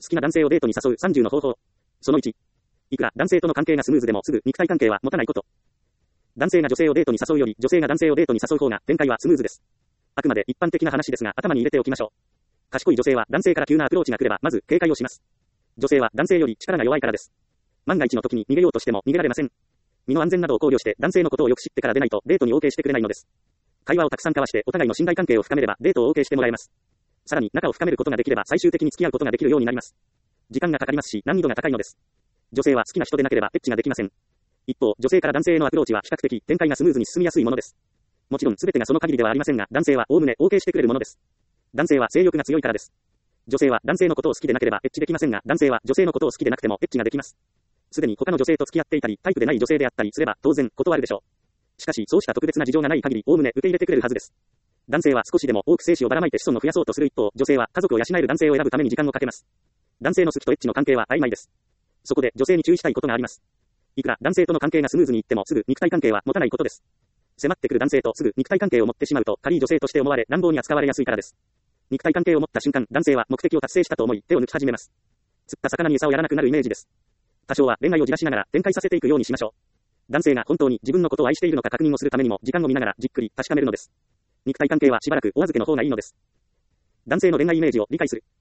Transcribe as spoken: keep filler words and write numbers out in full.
好きな男性をデートに誘うさんじゅうの方法。そのいち。いくら男性との関係がスムーズでもすぐ肉体関係は持たないこと。男性が女性をデートに誘うより女性が男性をデートに誘う方が展開はスムーズです。あくまで一般的な話ですが頭に入れておきましょう。賢い女性は男性から急なアプローチが来ればまず警戒をします。女性は男性より力が弱いからです。万が一の時に逃げようとしても逃げられません。身の安全などを考慮して男性のことをよく知ってからでないとデートに OK してくれないのです。会話をたくさん交わしてお互いの信頼関係を深めればデートを OK してもらえます。さらに仲を深めることができれば最終的に付き合うことができるようになります。時間がかかりますし難易度が高いのです。女性は好きな人でなければエッチができません。一方、女性から男性へのアプローチは比較的展開がスムーズに進みやすいものです。もちろん全てがその限りではありませんが、男性はおおむね OK してくれるものです。男性は性欲が強いからです。女性は男性のことを好きでなければエッチできませんが、男性は女性のことを好きでなくてもエッチができます。すでに他の女性と付き合っていたり、タイプでない女性であったりすれば当然断るでしょう。しかしそうした特別な事情がない限りおおむね受け入れてくれるはずです。男性は少しでも多く精子をばらまいて子孫を増やそうとする一方、女性は家族を養える男性を選ぶために時間をかけます。男性の好きとエッチの関係は曖昧です。そこで女性に注意したいことがあります。いくら男性との関係がスムーズにいってもすぐ肉体関係は持たないことです。迫ってくる男性とすぐ肉体関係を持ってしまうと軽い女性として思われ乱暴に扱われやすいからです。肉体関係を持った瞬間、男性は目的を達成したと思い手を抜き始めます。釣った魚に餌をやらなくなるイメージです。多少は恋愛をじらしながら展開させていくようにしましょう。男性が本当に自分のことを愛しているのか確認をするためにも時間を見ながらじっくり確かめるのです。肉体関係はしばらくお預けの方がいいのです。男性の恋愛イメージを理解する。